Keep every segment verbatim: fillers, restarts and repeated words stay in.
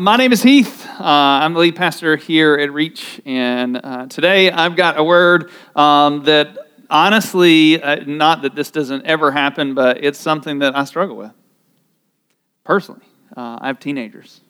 Um, my name is Heath. Uh, I'm the lead pastor here at Reach, and uh, today I've got a word um, that honestly, uh, not that this doesn't ever happen, but it's something that I struggle with personally. Uh, I have teenagers,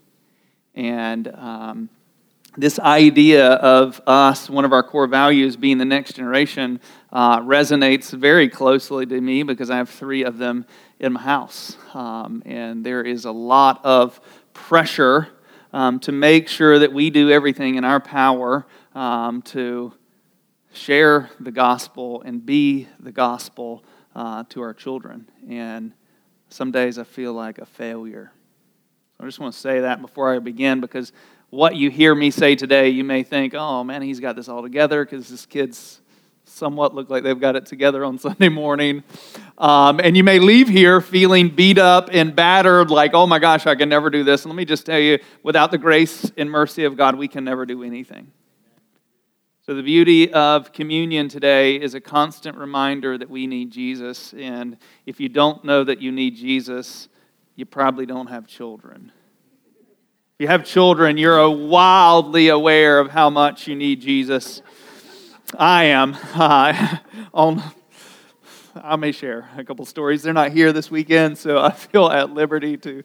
and um, this idea of us, one of our core values being the next generation, uh, resonates very closely to me because I have three of them in my house, um, and there is a lot of pressure um, to make sure that we do everything in our power um, to share the gospel and be the gospel uh, to our children. And some days I feel like a failure. So I just want to say that before I begin, because what you hear me say today, you may think, oh man, he's got this all together because his kids somewhat look like they've got it together on Sunday morning. Um, and you may leave here feeling beat up and battered, like, oh my gosh, I can never do this. And let me just tell you, without the grace and mercy of God, we can never do anything. So the beauty of communion today is a constant reminder that we need Jesus. And if you don't know that you need Jesus, you probably don't have children. If you have children, you're wildly aware of how much you need Jesus. I am. Uh, on, I may share a couple stories. They're not here this weekend, so I feel at liberty to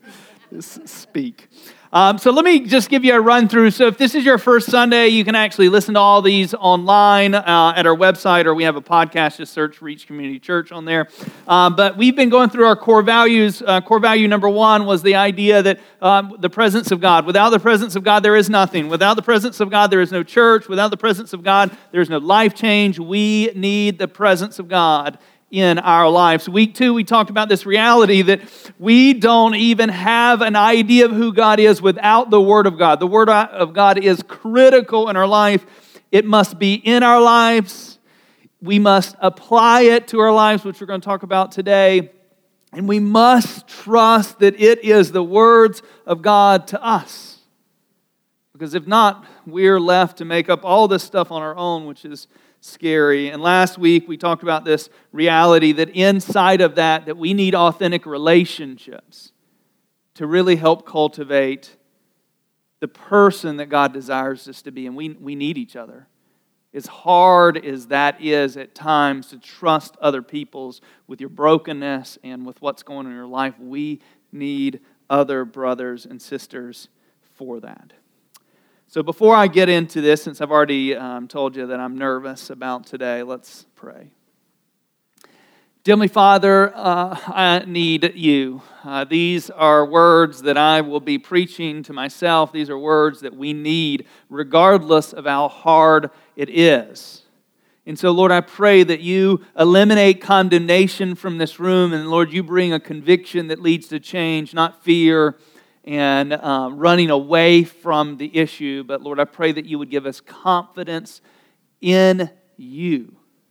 speak. Um, so let me just give you a run through. So if this is your first Sunday, you can actually listen to all these online uh, at our website, or we have a podcast. Just search Reach Community Church on there. Um, but we've been going through our core values. Uh, core value number one was the idea that um, the presence of God. Without the presence of God, there is nothing. Without the presence of God, there is no church. Without the presence of God, there is no life change. We need the presence of God in our lives. Week two, we talked about this reality that we don't even have an idea of who God is without the Word of God. The Word of God is critical in our life. It must be in our lives. We must apply it to our lives, which we're going to talk about today. And we must trust that it is the words of God to us. Because if not, we're left to make up all this stuff on our own, which is scary. And last week we talked about this reality that inside of that, that we need authentic relationships to really help cultivate the person that God desires us to be. And we, we need each other. As hard as that is at times to trust other people's with your brokenness and with what's going on in your life, we need other brothers and sisters for that. So before I get into this, since I've already um, told you that I'm nervous about today, let's pray. Dear Heavenly Father, uh, I need you. Uh, these are words that I will be preaching to myself. These are words that we need, regardless of how hard it is. And so, Lord, I pray that you eliminate condemnation from this room, and Lord, you bring a conviction that leads to change, not fear and uh, running away from the issue. But Lord, I pray that you would give us confidence in you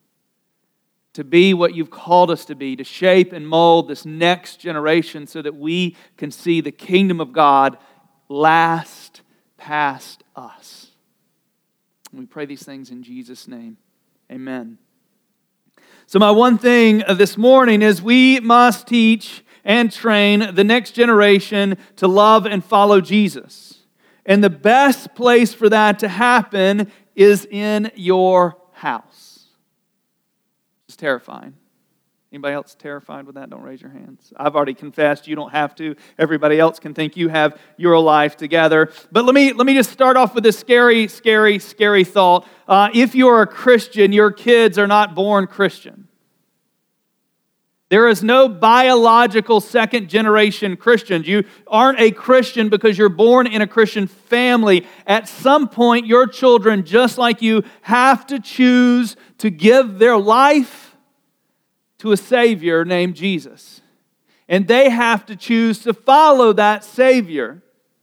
to be what you've called us to be, to shape and mold this next generation so that we can see the kingdom of God last past us. And we pray these things in Jesus' name. Amen. So my one thing this morning is we must teach and train the next generation to love and follow Jesus. And the best place for that to happen is in your house. It's terrifying. Anybody else terrified with that? Don't raise your hands. I've already confessed. You don't have to. Everybody else can think you have your life together. But let me let me just start off with this scary, scary, scary thought. Uh, if you're a Christian, your kids are not born Christian. There is no biological second-generation Christians. You aren't a Christian because you're born in a Christian family. At some point, your children, just like you, have to choose to give their life to a Savior named Jesus. And they have to choose to follow that Savior.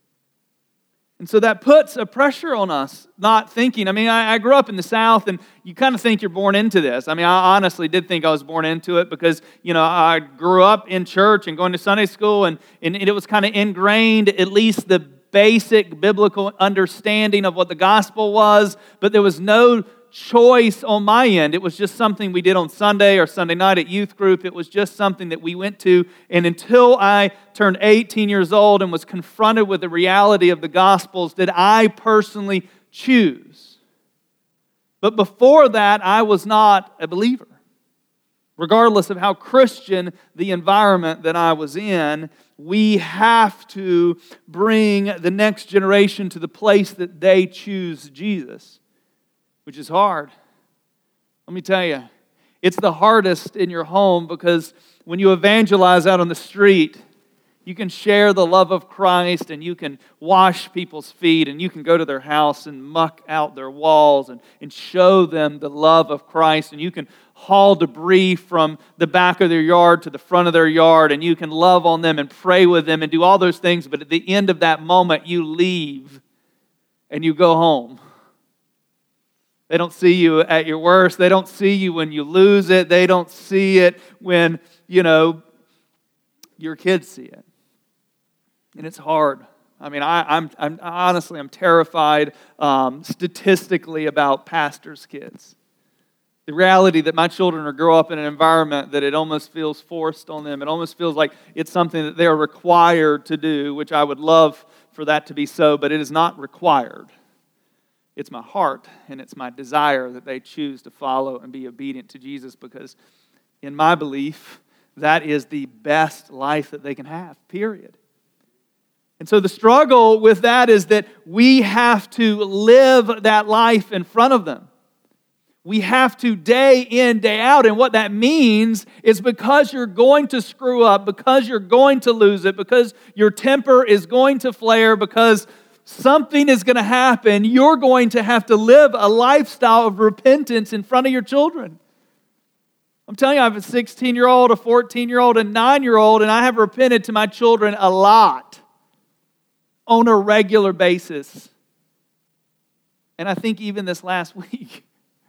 And so that puts a pressure on us, not thinking. I mean, I, I grew up in the South, and you kind of think you're born into this. I mean, I honestly did think I was born into it because, you know, I grew up in church and going to Sunday school, and, and it was kind of ingrained, at least the basic biblical understanding of what the gospel was, but there was no choice on my end. It was just something we did on Sunday or Sunday night at youth group. It was just something that we went to. And until I turned eighteen years old and was confronted with the reality of the Gospels, did I personally choose. But before that, I was not a believer. Regardless of how Christian the environment that I was in, we have to bring the next generation to the place that they choose Jesus, which is hard. Let me tell you, it's the hardest in your home because when you evangelize out on the street, you can share the love of Christ and you can wash people's feet and you can go to their house and muck out their walls and, and show them the love of Christ, and you can haul debris from the back of their yard to the front of their yard, and you can love on them and pray with them and do all those things, but at the end of that moment you leave and you go home. They don't see you at your worst. They don't see you when you lose it. They don't see it when, you know, your kids see it. And it's hard. I mean, I, I'm, I'm honestly, I'm terrified um, statistically about pastors' kids. The reality that my children are grow up in an environment that it almost feels forced on them. It almost feels like it's something that they're required to do, which I would love for that to be so, but it is not required. It's my heart and it's my desire that they choose to follow and be obedient to Jesus, because in my belief, that is the best life that they can have, period. And so the struggle with that is that we have to live that life in front of them. We have to day in, day out. And what that means is because you're going to screw up, because you're going to lose it, because your temper is going to flare, because something is going to happen, you're going to have to live a lifestyle of repentance in front of your children. I'm telling you, I have a sixteen-year-old, a fourteen-year-old, a nine-year-old, and I have repented to my children a lot on a regular basis. And I think even this last week,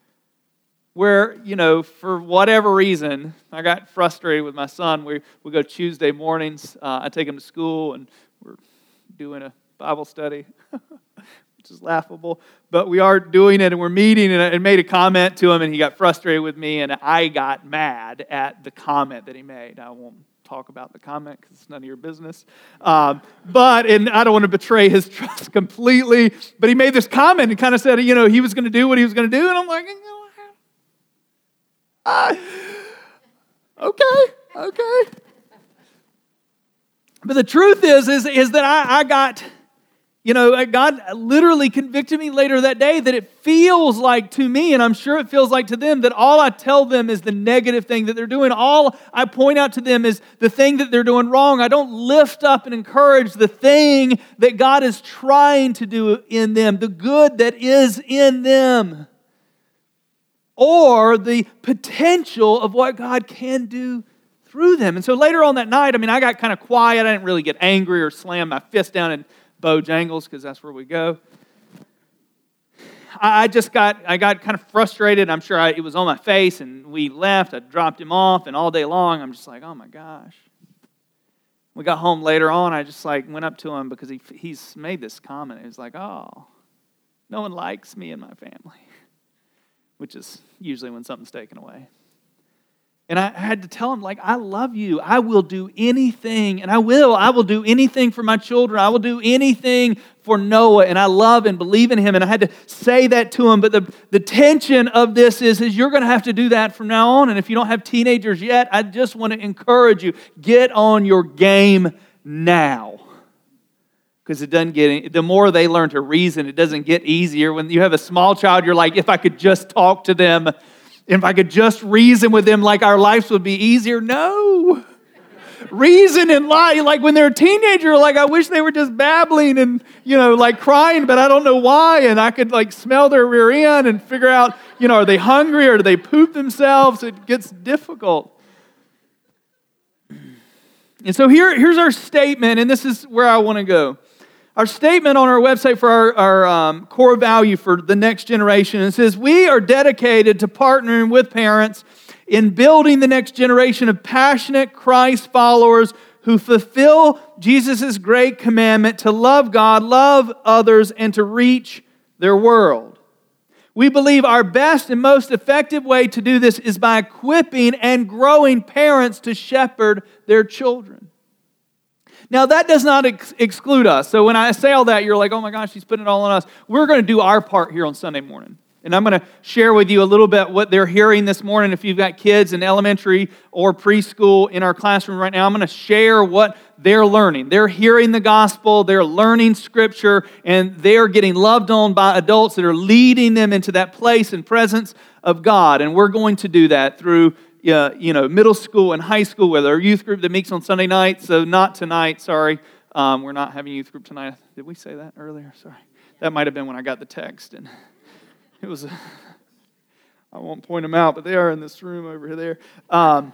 where, you know, for whatever reason, I got frustrated with my son. We, we go Tuesday mornings. Uh, I take him to school, and we're doing a Bible study, which is laughable. But we are doing it, and we're meeting, and I made a comment to him, and he got frustrated with me, and I got mad at the comment that he made. I won't talk about the comment because it's none of your business. Um, but, and I don't want to betray his trust completely, but he made this comment and kind of said, you know, he was going to do what he was going to do, and I'm like, you know, uh, okay, okay. But the truth is, is, is that I, I got, you know, God literally convicted me later that day that it feels like to me, and I'm sure it feels like to them, that all I tell them is the negative thing that they're doing. All I point out to them is the thing that they're doing wrong. I don't lift up and encourage the thing that God is trying to do in them, the good that is in them, or the potential of what God can do through them. And so later on that night, I mean, I got kind of quiet. I didn't really get angry or slam my fist down in Bojangles, because that's where we go. I just got, I got kind of frustrated. I'm sure I, it was on my face, and we left. I dropped him off, and all day long, I'm just like, oh my gosh. We got home later on. I just like went up to him because he he's made this comment. He was like, oh, no one likes me and my family, which is usually when something's taken away. And I had to tell him, like, I love you. I will do anything, and I will. I will do anything for my children. I will do anything for Noah, and I love and believe in him. And I had to say that to him. But the, the tension of this is, is you're going to have to do that from now on. And if you don't have teenagers yet, I just want to encourage you, get on your game now. Because it doesn't get, the more they learn to reason, it doesn't get easier. When you have a small child, you're like, if I could just talk to them, if I could just reason with them, like our lives would be easier. No. Reason and lie. Like when they're a teenager, like I wish they were just babbling and, you know, like crying, but I don't know why. And I could like smell their rear end and figure out, you know, are they hungry or do they poop themselves? It gets difficult. And so here, here's our statement, and this is where I want to go. Our statement on our website for our, our um, core value for the next generation, it says, we are dedicated to partnering with parents in building the next generation of passionate Christ followers who fulfill Jesus' great commandment to love God, love others, and to reach their world. We believe our best and most effective way to do this is by equipping and growing parents to shepherd their children. Now, that does not ex- exclude us. So when I say all that, you're like, oh my gosh, he's putting it all on us. We're going to do our part here on Sunday morning. And I'm going to share with you a little bit what they're hearing this morning. If you've got kids in elementary or preschool in our classroom right now, I'm going to share what they're learning. They're hearing the gospel, they're learning Scripture, and they're getting loved on by adults that are leading them into that place and presence of God. And we're going to do that through uh, you know, middle school and high school with our youth group that meets on Sunday night. So not tonight, sorry. Um, we're not having youth group tonight. Did we say that earlier? Sorry. That might have been when I got the text. And it was, a, I won't point them out, but they are in this room over there. Um,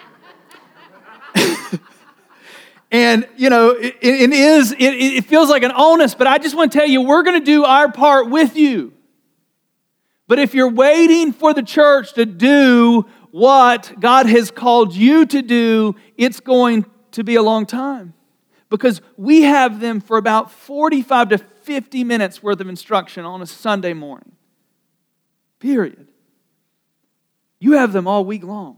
and, you know, it, it is, it, it feels like an onus, but I just want to tell you, we're going to do our part with you. But if you're waiting for the church to do what God has called you to do, it's going to be a long time. Because we have them for about forty-five to fifty minutes worth of instruction on a Sunday morning. Period. You have them all week long.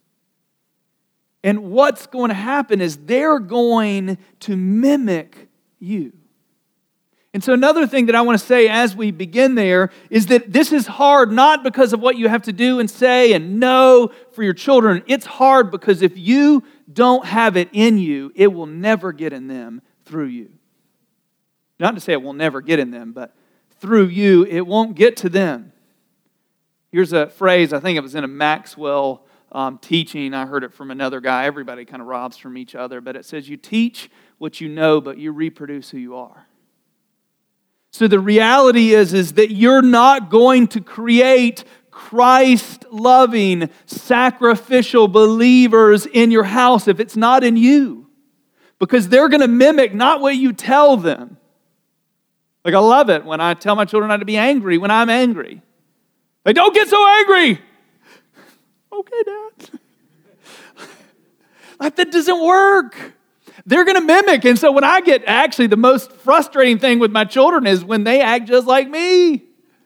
And what's going to happen is they're going to mimic you. And so another thing that I want to say as we begin there is that this is hard not because of what you have to do and say and know for your children. It's hard because if you don't have it in you, it will never get in them through you. Not to say it will never get in them, but through you, it won't get to them. Here's a phrase, I think it was in a Maxwell um, teaching. I heard it from another guy. Everybody kind of robs from each other, but it says, you teach what you know, but you reproduce who you are. So the reality is, is that you're not going to create Christ-loving, sacrificial believers in your house if it's not in you. Because they're going to mimic not what you tell them. Like I love it when I tell my children not to be angry when I'm angry. They don't get so angry. Okay, Dad. Like that doesn't work. They're going to mimic. And so when I get, actually the most frustrating thing with my children is when they act just like me.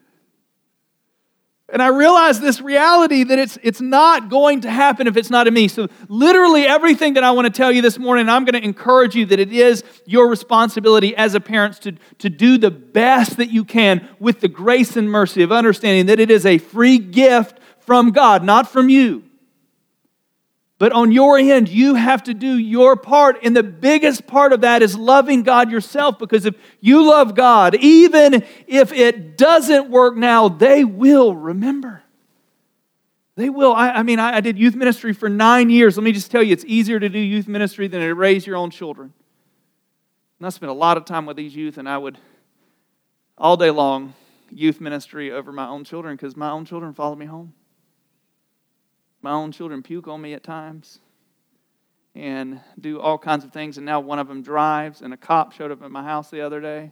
And I realize this reality that it's it's not going to happen if it's not in me. So literally everything that I want to tell you this morning, I'm going to encourage you that it is your responsibility as a parent to, to do the best that you can with the grace and mercy of understanding that it is a free gift from God, not from you. But on your end, you have to do your part. And the biggest part of that is loving God yourself. Because if you love God, even if it doesn't work now, they will remember. They will. I, I mean, I, I did youth ministry for nine years. Let me just tell you, it's easier to do youth ministry than to raise your own children. And I spent a lot of time with these youth, and I would, all day long, youth ministry over my own children because my own children followed me home. My own children puke on me at times and do all kinds of things. And now one of them drives, and a cop showed up at my house the other day.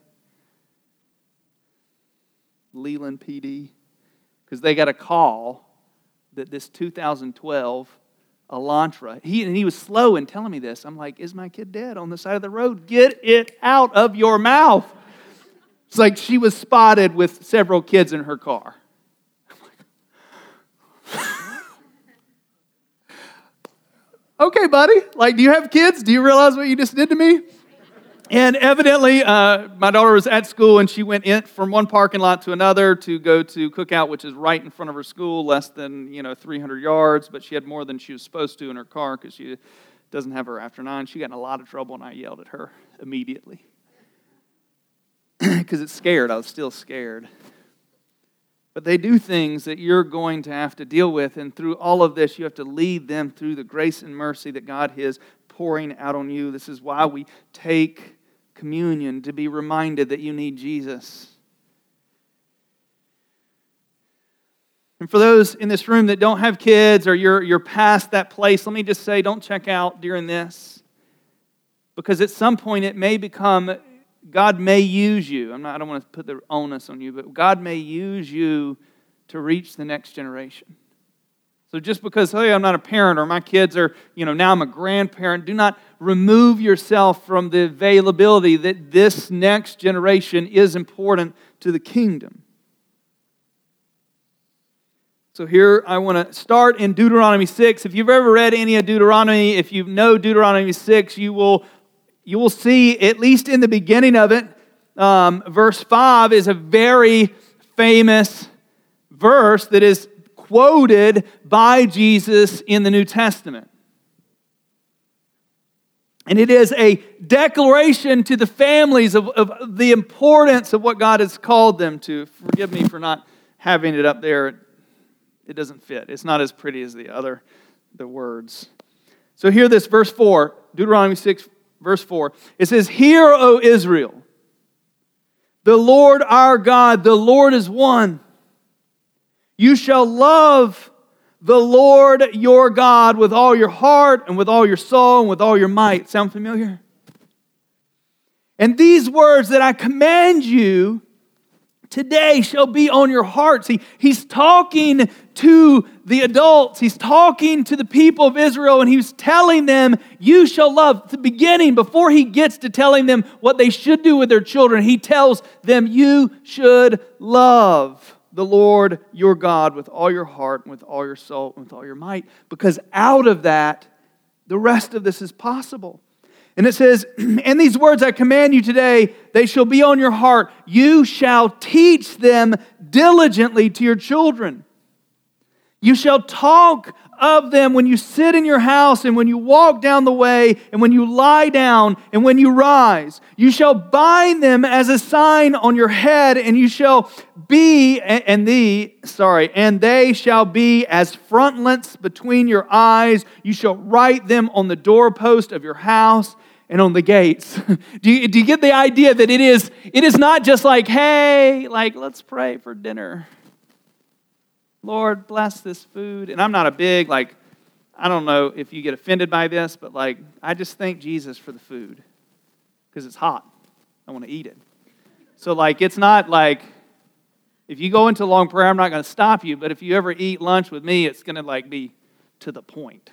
Leland P D. Because they got a call that this two thousand twelve Elantra, he, and he was slow in telling me this. I'm like, is my kid dead on the side of the road? Get it out of your mouth. It's like she was spotted with several kids in her car. Okay, buddy, like, do you have kids? Do you realize what you just did to me? And evidently, uh, my daughter was at school, and she went in from one parking lot to another to go to Cookout, which is right in front of her school, less than, you know, three hundred yards, but she had more than she was supposed to in her car because she doesn't have her after nine. She got in a lot of trouble, and I yelled at her immediately because it's scared. I was still scared. But they do things that you're going to have to deal with, and through all of this, you have to lead them through the grace and mercy that God is pouring out on you. This is why we take communion, to be reminded that you need Jesus. And for those in this room that don't have kids or you're, you're past that place, let me just say, don't check out during this. Because at some point it may become, God may use you. I'm not, I don't want to put the onus on you, but God may use you to reach the next generation. So just because, hey, I'm not a parent or my kids are, you know, now I'm a grandparent, do not remove yourself from the availability that this next generation is important to the kingdom. So here I want to start in Deuteronomy six. If you've ever read any of Deuteronomy, if you know Deuteronomy six, you will, you will see, at least in the beginning of it, um, verse five is a very famous verse that is quoted by Jesus in the New Testament. And it is a declaration to the families of, of the importance of what God has called them to. Forgive me for not having it up there. It doesn't fit. It's not as pretty as the other, the words. So hear this, verse four, Deuteronomy six, verse four. It says, "Hear, O Israel, the Lord our God, the Lord is one. You shall love the Lord your God with all your heart and with all your soul and with all your might." Sound familiar? "And these words that I command you today shall be on your hearts." He, he's talking to the adults. He's talking to the people of Israel, and he's telling them, you shall love. At the beginning, before he gets to telling them what they should do with their children, he tells them, you should love the Lord your God with all your heart, and with all your soul, and with all your might. Because out of that, the rest of this is possible. And it says, "And these words I command you today, they shall be on your heart. You shall teach them diligently to your children. You shall talk of them when you sit in your house, and when you walk down the way, and when you lie down, and when you rise. You shall bind them as a sign on your head, and you shall be, and thee, sorry, and they shall be as frontlets between your eyes. You shall write them on the doorpost of your house and on the gates." do, you, do you get the idea that it is, it is not just like, hey, like, let's pray for dinner. Lord, bless this food. And I'm not a big, like, I don't know if you get offended by this, but like, I just thank Jesus for the food because it's hot. I want to eat it. So like, it's not like, if you go into long prayer, I'm not going to stop you, but if you ever eat lunch with me, it's going to like be to the point.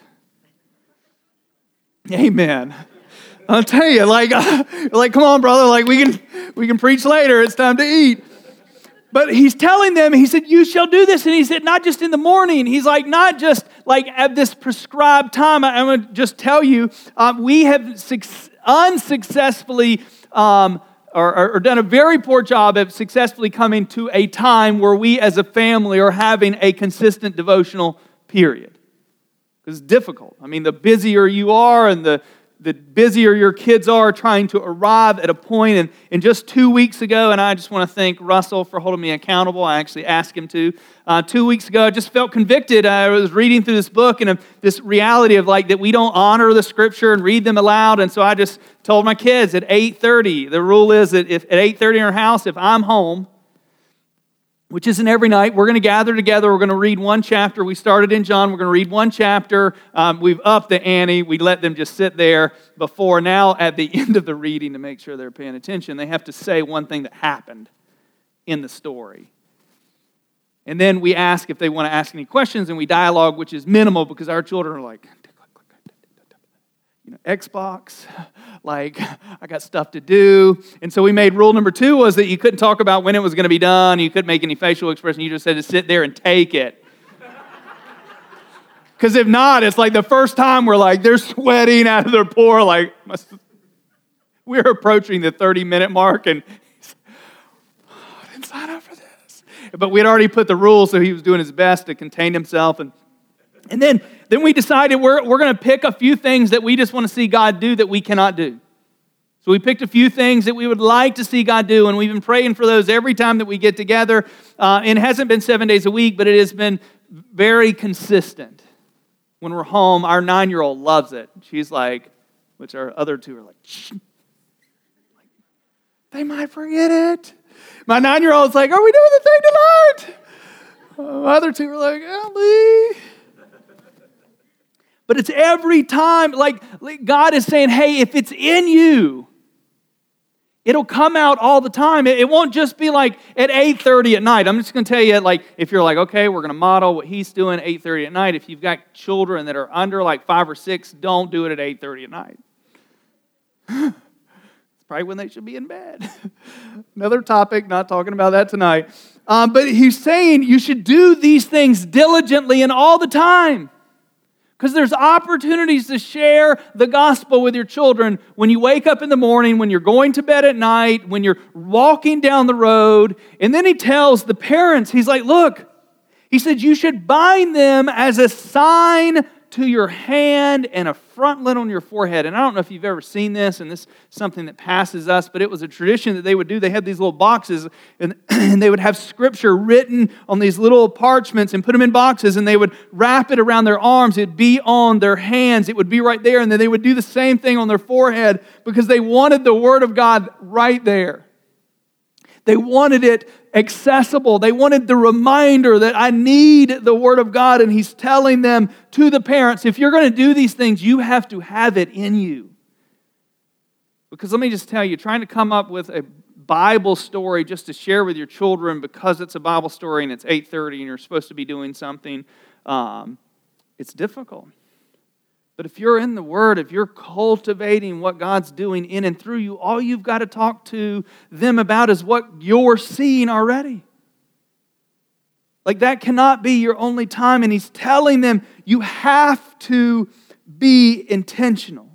Amen. I'll tell you, like, like, come on, brother, like we can we can preach later. It's time to eat. But he's telling them, he said, you shall do this. And he said, not just in the morning. He's like, not just like at this prescribed time. I'm going to just tell you, um, we have suc- unsuccessfully um, or, or, or done a very poor job of successfully coming to a time where we as a family are having a consistent devotional period. Because it's difficult. I mean, the busier you are and the the busier your kids are trying to arrive at a point. And, and just two weeks ago, and I just want to thank Russell for holding me accountable. I actually asked him to. Uh, two weeks ago, I just felt convicted. I was reading through this book and uh, this reality of like that we don't honor the Scripture and read them aloud. And so I just told my kids at eight thirty, the rule is that if at eight thirty in our house, if I'm home, which isn't every night, we're going to gather together. We're going to read one chapter. We started in John. We're going to read one chapter. Um, we've upped the ante. We let them just sit there before. Now, at the end of the reading, to make sure they're paying attention, they have to say one thing that happened in the story. And then we ask if they want to ask any questions, and we dialogue, which is minimal because our children are like, you know, Xbox, like, I got stuff to do. And so we made rule number two was that you couldn't talk about when it was going to be done. You couldn't make any facial expression. You just had to sit there and take it. Because if not, it's like the first time we're like, they're sweating out of their pore. Like, we're approaching the thirty-minute mark, and he's like, oh, I didn't sign up for this. But we had already put the rules, so he was doing his best to contain himself. And And then, then we decided we're, we're going to pick a few things that we just want to see God do that we cannot do. So we picked a few things that we would like to see God do, and we've been praying for those every time that we get together. Uh, and it hasn't been seven days a week, but it has been very consistent. When we're home, our nine-year-old loves it. She's like, which our other two are like, shh. They might forget it. My nine-year-old's like, are we doing the thing tonight? Uh, my other two are like, Ellie. But it's every time, like, like God is saying, hey, if it's in you, it'll come out all the time. It, it won't just be like at eight thirty at night. I'm just going to tell you, like, if you're like, okay, we're going to model what he's doing at eight thirty at night. If you've got children that are under like five or six, don't do it at eight thirty at night. It's probably when they should be in bed. Another topic, not talking about that tonight. Uh, but he's saying you should do these things diligently and all the time. Because there's opportunities to share the gospel with your children when you wake up in the morning, when you're going to bed at night, when you're walking down the road. And then he tells the parents, he's like, look, he said, you should bind them as a sign to your hand and a frontlet on your forehead. And I don't know if you've ever seen this, and this is something that passes us, but it was a tradition that they would do. They had these little boxes, and, and they would have scripture written on these little parchments and put them in boxes, and they would wrap it around their arms. It'd be on their hands. It would be right there, and then they would do the same thing on their forehead because they wanted the Word of God right there. They wanted it accessible. They wanted the reminder that I need the Word of God, and he's telling them to the parents, if you're going to do these things, you have to have it in you. Because let me just tell you, trying to come up with a Bible story just to share with your children because it's a Bible story and it's eight thirty and you're supposed to be doing something, um, it's difficult. But if you're in the Word, if you're cultivating what God's doing in and through you, all you've got to talk to them about is what you're seeing already. Like that cannot be your only time. And he's telling them you have to be intentional.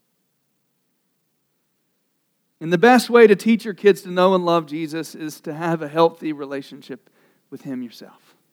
And the best way to teach your kids to know and love Jesus is to have a healthy relationship with Him yourself.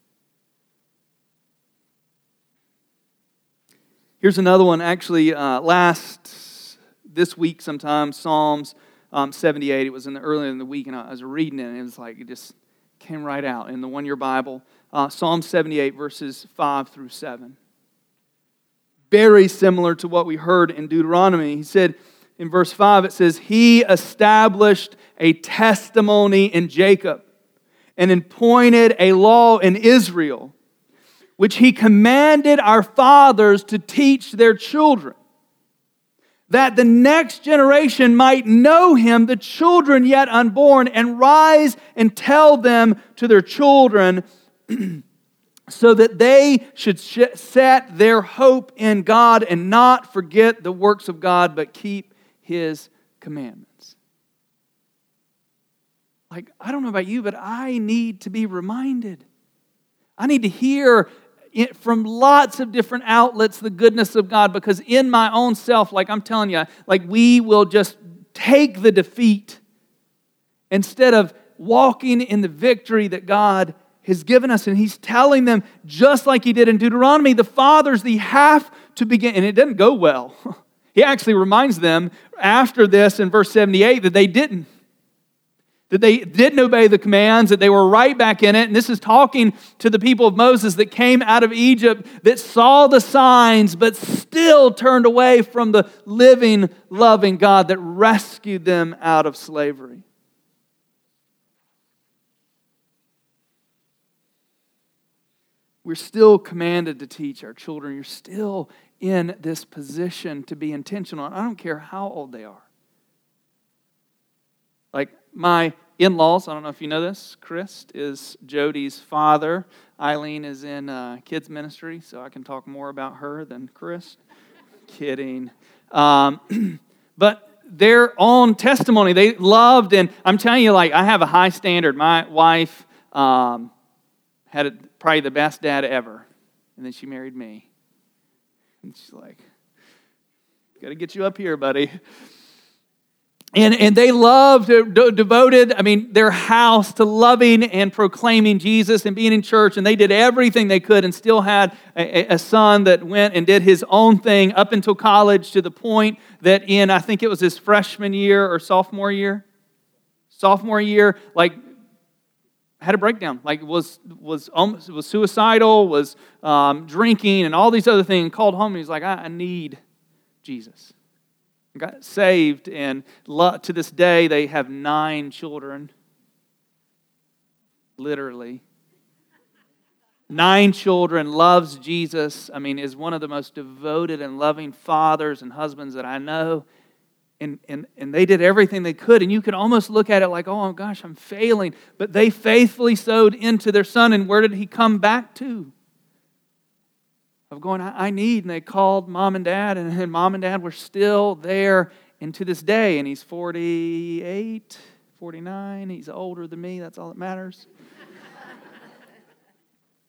Here's another one, actually, uh, last, this week sometime, Psalms um, seventy-eight. It was in the earlier in the week, and I was reading it, and it was like, it just came right out in the one-year Bible. Uh, Psalm seventy-eight, verses five through seven. Very similar to what we heard in Deuteronomy. He said, in verse five, it says, He established a testimony in Jacob and appointed a law in Israel, which He commanded our fathers to teach their children, that the next generation might know Him, the children yet unborn, and rise and tell them to their children, so that they should set their hope in God and not forget the works of God, but keep His commandments. Like, I don't know about you, but I need to be reminded. I need to hear it from lots of different outlets the goodness of God, because in my own self, like I'm telling you, like we will just take the defeat instead of walking in the victory that God has given us. And He's telling them, just like He did in Deuteronomy, the fathers, they have to begin, and it doesn't go well. He actually reminds them after this in verse seventy-eight that they didn't. That they didn't obey the commands, that they were right back in it. And this is talking to the people of Moses that came out of Egypt, that saw the signs, but still turned away from the living, loving God that rescued them out of slavery. We're still commanded to teach our children. You're still in this position to be intentional. I don't care how old they are. Like my in-laws, I don't know if you know this, Chris is Jody's father. Eileen is in uh, kids ministry, so I can talk more about her than Chris. Kidding. Um, but their own testimony, they loved, and I'm telling you, like, I have a high standard. My wife um, had a, probably the best dad ever, and then she married me. And she's like, got to get you up here, buddy. And, and they loved, de- devoted, I mean, their house to loving and proclaiming Jesus and being in church. And they did everything they could and still had a, a son that went and did his own thing up until college, to the point that in, I think it was his freshman year or sophomore year, sophomore year, like, had a breakdown, like was was almost, was suicidal, was um, drinking and all these other things, called home and he's like, I, I need Jesus. Got saved, and to this day they have nine children. Literally. Nine children, loves Jesus. I mean, is one of the most devoted and loving fathers and husbands that I know. And, and, and they did everything they could. And you could almost look at it like, oh gosh, I'm failing. But they faithfully sowed into their son. And where did he come back to? Of going, I need, and they called mom and dad, and, and mom and dad were still there, and to this day, and he's forty-eight, forty-nine, he's older than me, that's all that matters.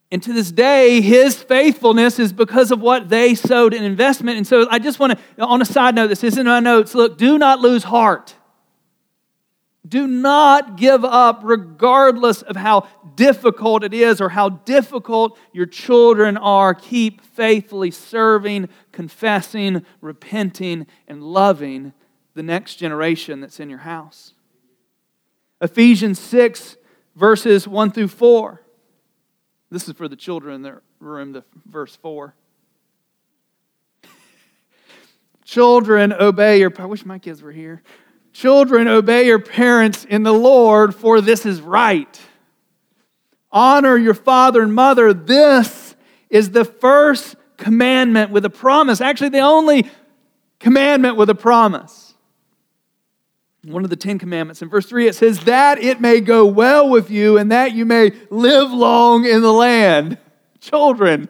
And to this day, his faithfulness is because of what they sowed in investment. And so I just want to, on a side note, this isn't in my notes, look, do not lose heart. Do not give up regardless of how difficult it is or how difficult your children are. Keep faithfully serving, confessing, repenting, and loving the next generation that's in your house. Ephesians six, verses one through four. This is for the children in the room, the verse four. Children, obey your... I wish my kids were here. Children, obey your parents in the Lord, for this is right. Honor your father and mother. This is the first commandment with a promise. Actually, the only commandment with a promise. One of the Ten Commandments. In verse three, it says, that it may go well with you and that you may live long in the land. Children,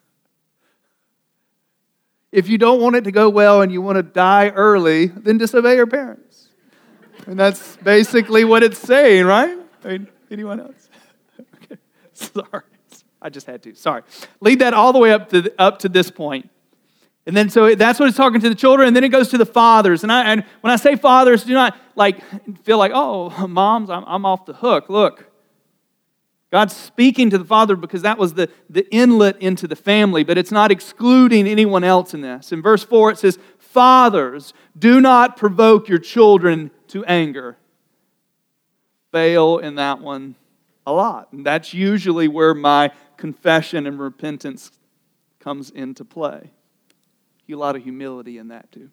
if you don't want it to go well and you want to die early, then disobey your parents. And that's basically what it's saying, right? I mean, anyone else? Okay. Sorry. I just had to. Sorry. Lead that all the way up to, up to this point. And then so that's what it's talking to the children, and then it goes to the fathers. And, I, and when I say fathers, do not like feel like, oh, moms, I'm, I'm off the hook. Look, God's speaking to the father because that was the, the inlet into the family, but it's not excluding anyone else in this. In verse four, it says, fathers, do not provoke your children to anger. Fail in that one a lot. And that's usually where my confession and repentance comes into play. A lot of humility in that too.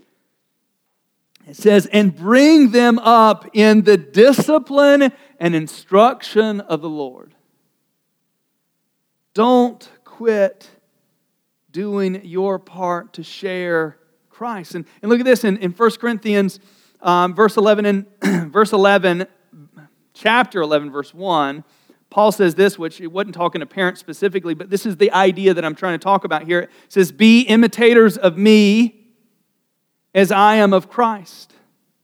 It says, and bring them up in the discipline and instruction of the Lord. Don't quit doing your part to share Christ. And, and look at this in, in First Corinthians um, verse eleven and verse eleven, chapter eleven, verse one. Paul says this, which it wasn't talking to parents specifically, but this is the idea that I'm trying to talk about here. It says, be imitators of me as I am of Christ.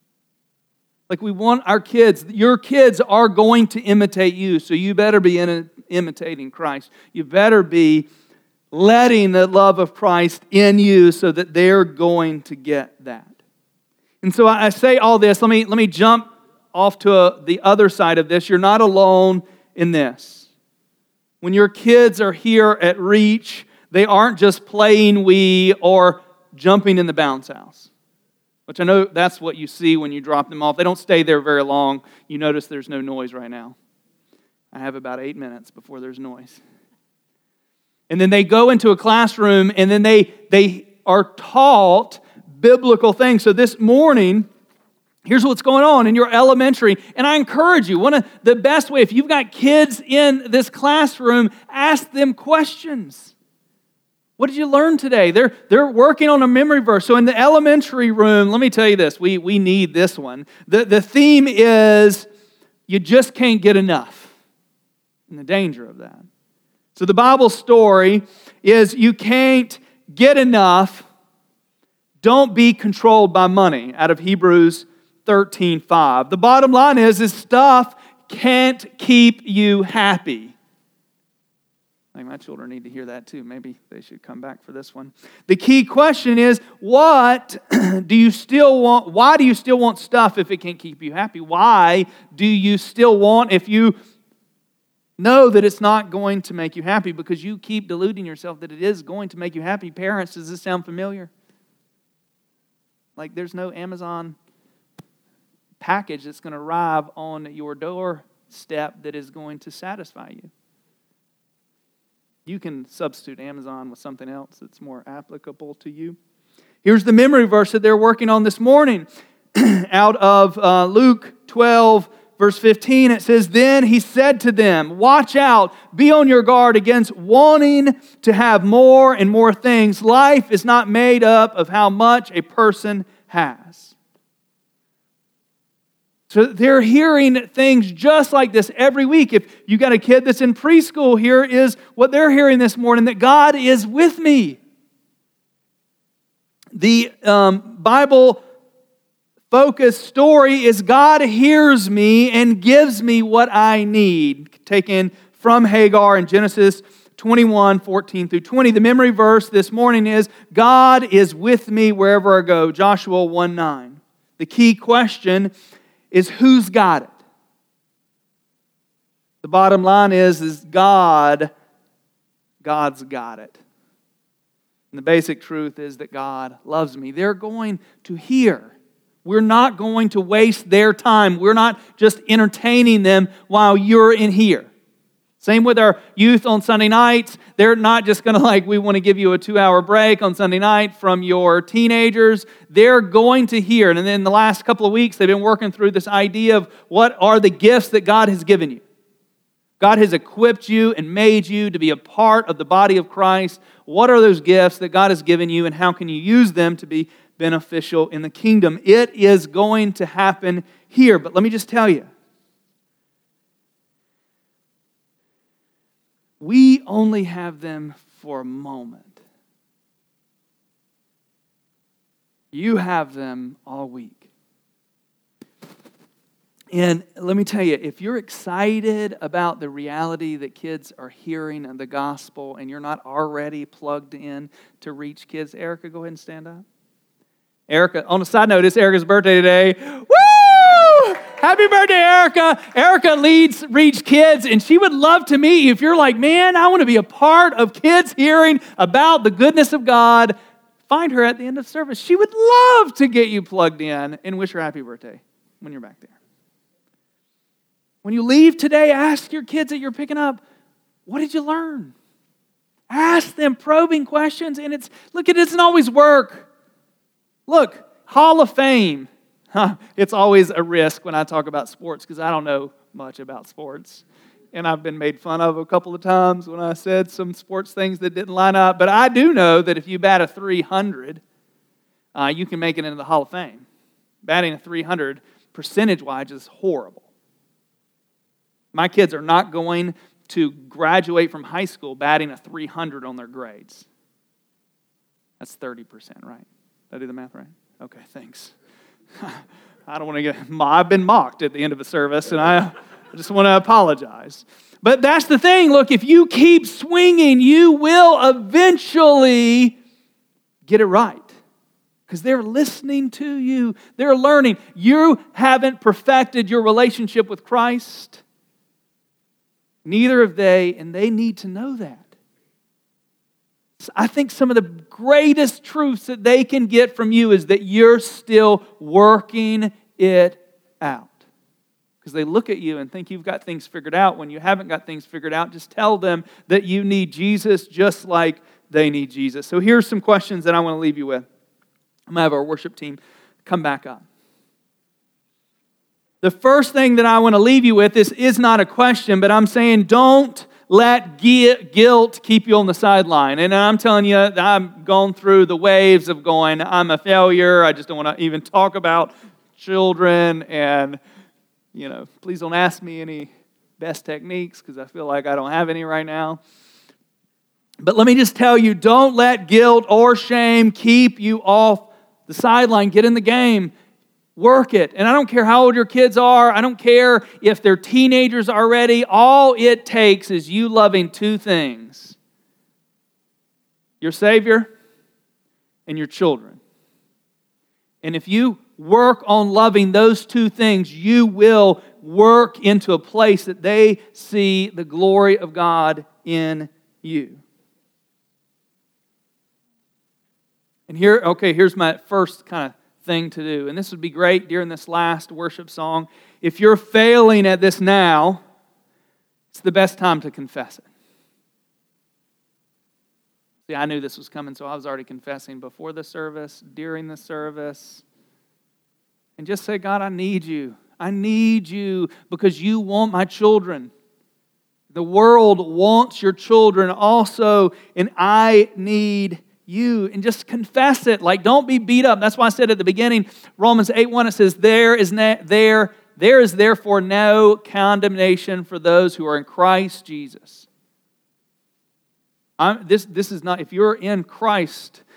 Like we want our kids, your kids are going to imitate you, so you better be in, imitating Christ. You better be letting the love of Christ in you so that they're going to get that. And so I say all this, let me, let me jump off to a, the other side of this. You're not alone in this. When your kids are here at Reach, they aren't just playing Wii or jumping in the bounce house, which I know that's what you see when you drop them off. They don't stay there very long. You notice there's no noise right now. I have about eight minutes before there's noise. And then they go into a classroom and then they, they are taught biblical things. So this morning, here's what's going on in your elementary. And I encourage you, one of the best way, if you've got kids in this classroom, ask them questions. What did you learn today? They're, they're working on a memory verse. So in the elementary room, let me tell you this, we, we need this one. The, the theme is, you just can't get enough. And the danger of that. So the Bible story is, you can't get enough. Don't be controlled by money, out of Hebrews thirteen five. The bottom line is, this stuff can't keep you happy. I think my children need to hear that too. Maybe they should come back for this one. The key question is, what do you still want? Why do you still want stuff if it can't keep you happy? Why do you still want if you know that it's not going to make you happy because you keep deluding yourself that it is going to make you happy? Parents, does this sound familiar? Like there's no Amazon package that's going to arrive on your doorstep that is going to satisfy you. You can substitute Amazon with something else that's more applicable to you. Here's the memory verse that they're working on this morning. Out of uh, Luke twelve, verse fifteen, it says, then he said to them, watch out, be on your guard against wanting to have more and more things. Life is not made up of how much a person has. So they're hearing things just like this every week. If you got a kid that's in preschool, here is what they're hearing this morning, that God is with me. The um, Bible-focused story is God hears me and gives me what I need. Take in from Hagar in Genesis twenty-one, fourteen through twenty. The memory verse this morning is, God is with me wherever I go, Joshua one nine. The key question is, who's got it? The bottom line is, is God, God's got it. And the basic truth is that God loves me. They're going to hear. We're not going to waste their time. We're not just entertaining them while you're in here. Same with our youth on Sunday nights. They're not just going to like, we want to give you a two-hour break on Sunday night from your teenagers. They're going to hear. And then the last couple of weeks, they've been working through this idea of what are the gifts that God has given you. God has equipped you and made you to be a part of the body of Christ. What are those gifts that God has given you, and how can you use them to be beneficial in the kingdom? It is going to happen here. But let me just tell you, we only have them for a moment. You have them all week. And let me tell you, if you're excited about the reality that kids are hearing in the gospel and you're not already plugged in to reach kids, Erica, go ahead and stand up. Erica, on a side note, it's Erica's birthday today. Woo! Happy birthday, Erica. Erica leads Reach Kids, and she would love to meet you. If you're like, man, I want to be a part of kids hearing about the goodness of God, find her at the end of service. She would love to get you plugged in and wish her happy birthday when you're back there. When you leave today, ask your kids that you're picking up, what did you learn? Ask them probing questions, and it's, look, it doesn't always work. Look, Hall of Fame. Huh, it's always a risk when I talk about sports because I don't know much about sports. And I've been made fun of a couple of times when I said some sports things that didn't line up. But I do know that if you bat a three hundred, uh, you can make it into the Hall of Fame. Batting a three hundred, percentage-wise, is horrible. My kids are not going to graduate from high school batting a three hundred on their grades. That's thirty percent, right? Did I do the math right? Okay, thanks. I don't want to get, I've been mocked at the end of a service, and I just want to apologize. But that's the thing. Look, if you keep swinging, you will eventually get it right. Because they're listening to you. They're learning. You haven't perfected your relationship with Christ. Neither have they, and they need to know that. I think some of the greatest truths that they can get from you is that you're still working it out. Because they look at you and think you've got things figured out. When you haven't got things figured out, just tell them that you need Jesus just like they need Jesus. So here's some questions that I want to leave you with. I'm going to have our worship team come back up. The first thing that I want to leave you with, this is not a question, but I'm saying don't let guilt keep you on the sideline. And I'm telling you, I've gone through the waves of going, I'm a failure. I just don't want to even talk about children. And, you know, please don't ask me any best techniques because I feel like I don't have any right now. But let me just tell you, don't let guilt or shame keep you off the sideline. Get in the game. Work it. And I don't care how old your kids are. I don't care if they're teenagers already. All it takes is you loving two things. Your Savior and your children. And if you work on loving those two things, you will work into a place that they see the glory of God in you. And here, okay, here's my first kind of thing to do. And this would be great during this last worship song. If you're failing at this now, it's the best time to confess it. See, I knew this was coming, so I was already confessing before the service, during the service. And just say, God, I need you. I need you because you want my children. The world wants your children also, and I need you. And just confess it. Like, don't be beat up. That's why I said at the beginning, Romans eight one, it says, there is ne- there, there is therefore no condemnation for those who are in Christ Jesus. I'm, this, this is not, if you're in Christ,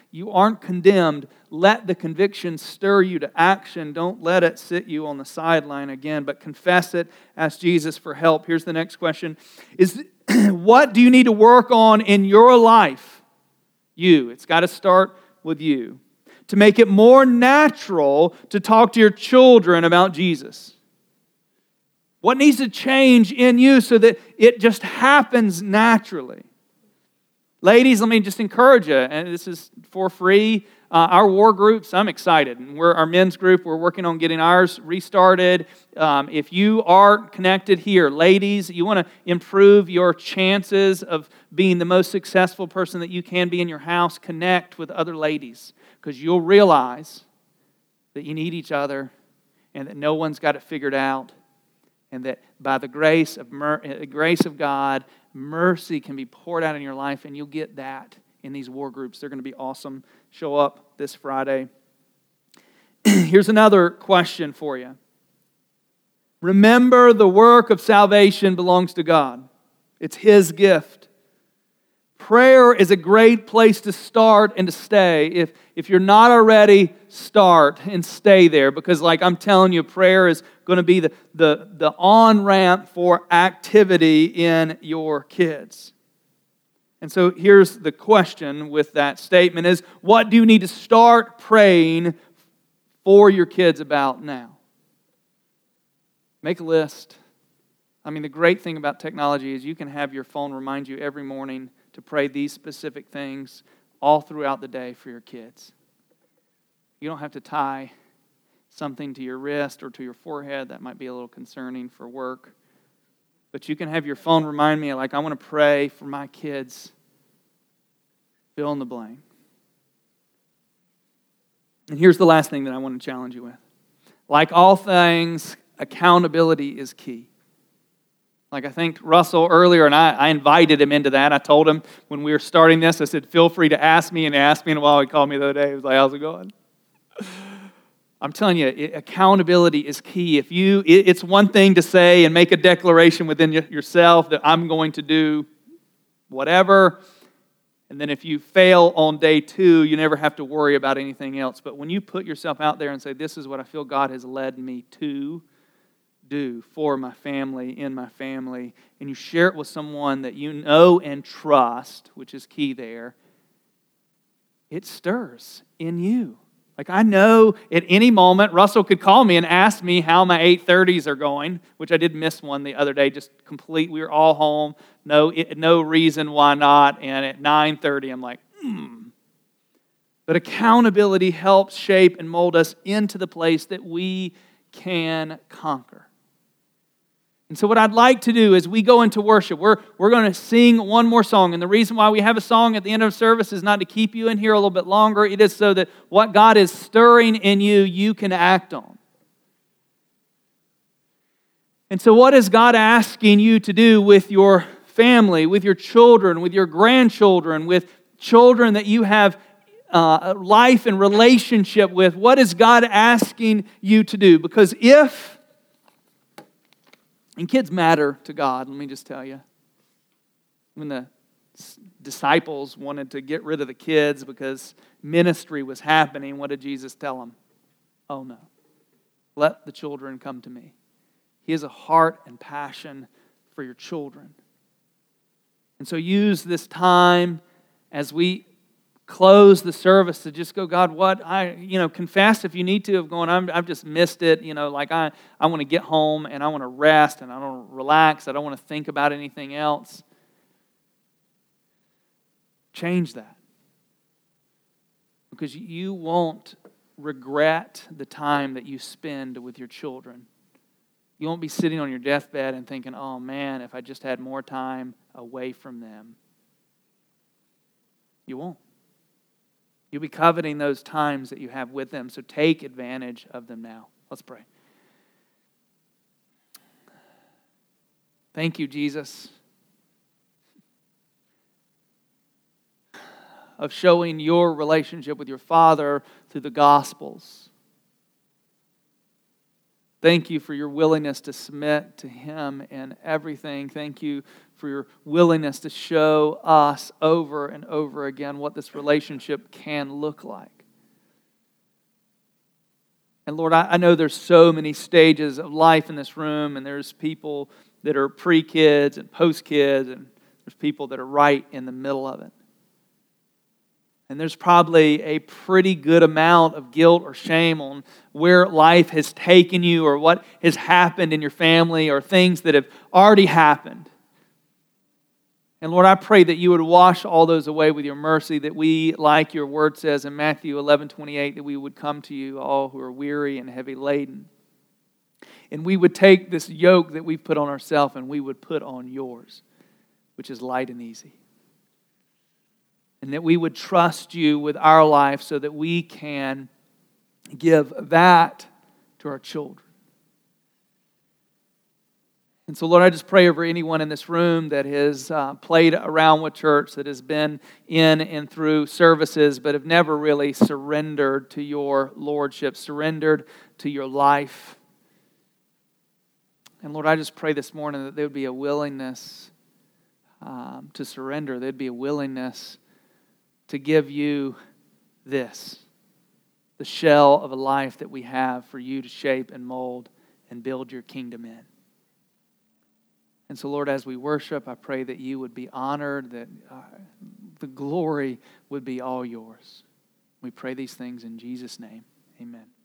You aren't condemned. Let the conviction stir you to action. Don't let it sit you on the sideline again, but confess it. Ask Jesus for help. Here's the next question. Is what do you need to work on in your life? You. It's got to start with you. To make it more natural to talk to your children about Jesus. What needs to change in you so that it just happens naturally? Ladies, let me just encourage you, and this is for free. Uh, our war groups, I'm excited. And we're our men's group. We're working on getting ours restarted. Um, if you are connected here, ladies, you want to improve your chances of being the most successful person that you can be in your house, connect with other ladies, because you'll realize that you need each other and that no one's got it figured out, and that by the grace of mer- grace of God, mercy can be poured out in your life, and you'll get that in these war groups. They're going to be awesome. Show up this Friday. Here's another question for you. Remember, the work of salvation belongs to God. It's His gift. Prayer is a great place to start and to stay. If, if you're not already, start and stay there. Because like I'm telling you, prayer is going to be the, the, the on-ramp for activity in your kids. And so here's the question with that statement is, what do you need to start praying for your kids about now? Make a list. I mean, the great thing about technology is you can have your phone remind you every morning to pray these specific things all throughout the day for your kids. You don't have to tie something to your wrist or to your forehead. That might be a little concerning for work. But you can have your phone remind me, like, I want to pray for my kids. Fill in the blank. And here's the last thing that I want to challenge you with. Like all things, accountability is key. Like I think Russell earlier, and I, I invited him into that. I told him when we were starting this, I said, feel free to ask me. And he asked me in a while. He called me the other day. He was like, how's it going? I'm telling you, it, accountability is key. If you, it, it's one thing to say and make a declaration within y- yourself that I'm going to do whatever. And then if you fail on day two, you never have to worry about anything else. But when you put yourself out there and say, this is what I feel God has led me to do for my family, in my family, and you share it with someone that you know and trust, which is key there, it stirs in you. Like I know at any moment, Russell could call me and ask me how my eight thirties are going, which I did miss one the other day, just complete. We were all home, no, no reason why not, and at nine thirty, I'm like, hmm. But accountability helps shape and mold us into the place that we can conquer. And so what I'd like to do is we go into worship. We're, we're going to sing one more song. And the reason why we have a song at the end of service is not to keep you in here a little bit longer. It is so that what God is stirring in you, you can act on. And so what is God asking you to do with your family, with your children, with your grandchildren, with children that you have uh, life and relationship with? What is God asking you to do? Because if And kids matter to God, let me just tell you. When the disciples wanted to get rid of the kids because ministry was happening, what did Jesus tell them? Oh no, let the children come to me. He has a heart and passion for your children. And so use this time as we close the service to just go, God, what I, you know, confess if you need to of going, I'm, I've just missed it. You know, like I, I want to get home and I want to rest and I want to relax. I don't want to think about anything else. Change that. Because you won't regret the time that you spend with your children. You won't be sitting on your deathbed and thinking, oh man, if I just had more time away from them. You won't. You'll be coveting those times that you have with them, so take advantage of them now. Let's pray. Thank you, Jesus, of showing your relationship with your Father through the Gospels. Thank you for your willingness to submit to Him in everything. Thank you for your willingness to show us over and over again what this relationship can look like. And Lord, I know there's so many stages of life in this room, and there's people that are pre-kids and post-kids, and there's people that are right in the middle of it. And there's probably a pretty good amount of guilt or shame on where life has taken you or what has happened in your family or things that have already happened. And Lord, I pray that you would wash all those away with your mercy, that we, like your word says in Matthew eleven twenty-eight, that we would come to you all who are weary and heavy laden. And we would take this yoke that we've put on ourselves and we would put on yours, which is light and easy. And that we would trust you with our life so that we can give that to our children. And so, Lord, I just pray over anyone in this room that has uh, played around with church, that has been in and through services, but have never really surrendered to your lordship, surrendered to your life. And Lord, I just pray this morning that there would be a willingness um, to surrender. There'd be a willingness to give you this, the shell of a life that we have for you to shape and mold and build your kingdom in. And so, Lord, as we worship, I pray that you would be honored, that uh, the glory would be all yours. We pray these things in Jesus' name. Amen.